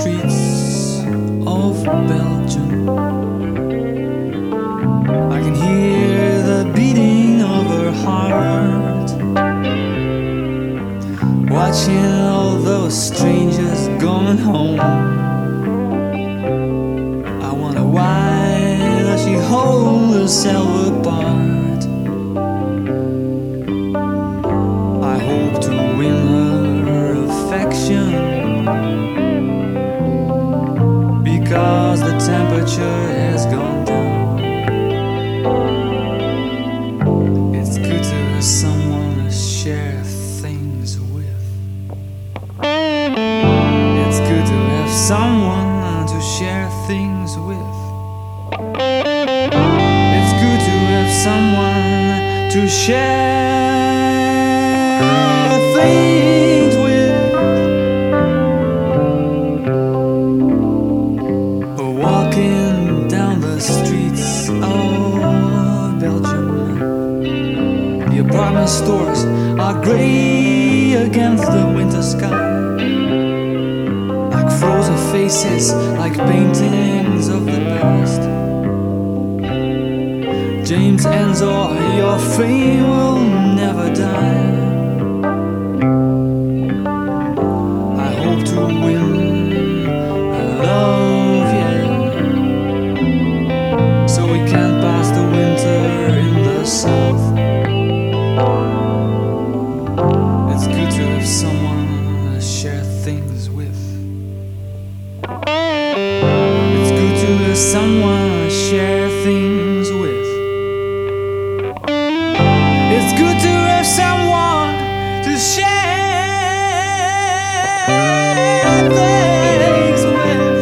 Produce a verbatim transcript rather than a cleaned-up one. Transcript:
streets of Belgium. I can hear the beating of her heart, watching all those strangers going home. I wonder why does she hold herself apart. I hope to win her affection, because the temperature has gone down. It's good to have someone to share things with. It's good to have someone to share things with. It's good to have someone to share things with. Walking down the streets of Belgium, the apartment stores are grey against the winter sky, like frozen faces, like paintings of the past. James Ensor, your fame will never die. I hope to win her love, yeah, so we can pass the winter in the south. It's good to have someone to share things with. It's good to have someone to share things with. It's good to have someone to share things with.